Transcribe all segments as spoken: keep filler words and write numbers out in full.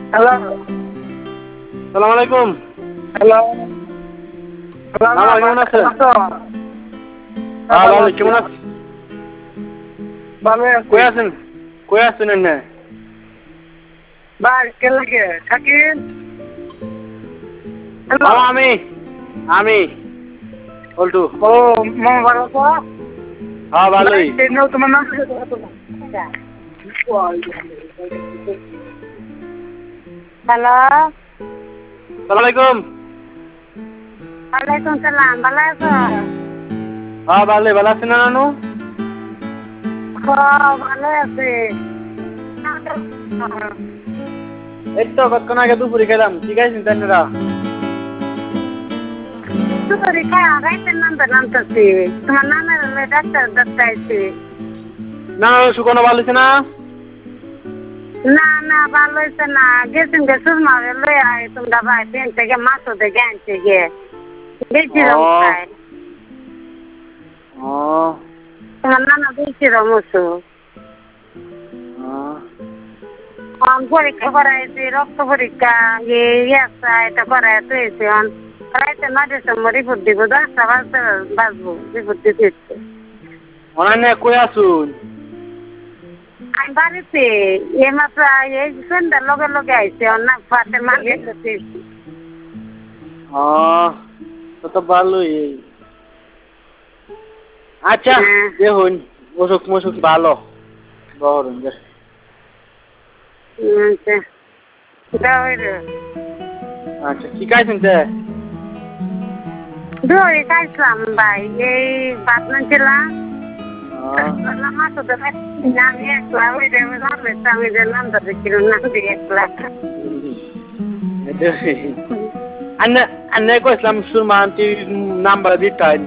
Hello, সালাম আলাইকুম। Hello, মামা কেমন আছেন? হ্যাঁ ভালো, কেমন আছেন? ভালো কই আছি। আছেন? কই আছেন এনে? ভাই কে লাগে শাকিল? হ্যালো, মামা আমি আমি পল্টু। ও মামা ভালো আছো? হ্যাঁ ভাই ভালোই। চেনো তোমার নাম? হ্যালো, সালাম আলাইকুম। ওয়ালাইকুম সালাম, ভালো আছো? হ্যাঁ ভালোই, ভালো আছেন না নানু? হ্যাঁ ভালো আছি। এই তো কতক্ষণ আগে দুপুরে খেলাম। কি খাইছেন তাইনেরা? তুই খাওয়া রাইতের নামটা নামতেছি। তোমার নামের হলে ডাক্তার ডাক্তার আইছি। না শুকনো ভালো হয়েছে না? না না ভালো হয়েছে না, গেছেন গে সুরমা লই আয় তোমরা ভাই পেন থেকে মাছ দেখে আনছে গে বেশি রং ও খায়। ও তোমার নানা বেশি রং হতো। পরীক্ষা করাইছি, রক্ত পরীক্ষা ইয়ে এটা করাই তুইছি রাইতে নটার সময় রিপোর্ট দিব, দশটা বাজতে বাজবো রিপোর্ট দিতে। অনান্য কই আসুন? আমি বাড়িতে এইমাত্র এই সন্ধ্যার লগে লগে আইছি না পাতে মালিয়ে দিয়েছি। ও তো তো ভালোই। আচ্ছা দেখুন অসুখ মসুখ ভালো বহরুন যে। আচ্ছা কি খাইছেন তে? দই খাইছিলাম ভাই, এই ভাত নাছিলাম মাছ আমি একলা ওই আমি যে নামটা দেখছিলাম নাম দিয়ে একলা। আন্নে আন্নে কইছিলাম সুরমা আন্টি নাম্বার দিতেন।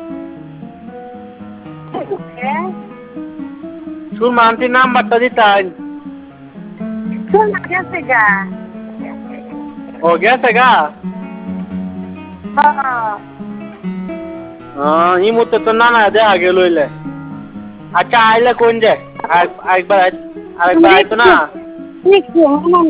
সুরমা আন্টি নাম্বারটা দিতেন। শোনা গেছে গা। ও গেছে গা? হ্যাঁ এই মুহূর্তে তো নানা দেখা গেল হইলে। আচ্ছা আইলে কোন যে আরেকবার আরেকবার আইতো না?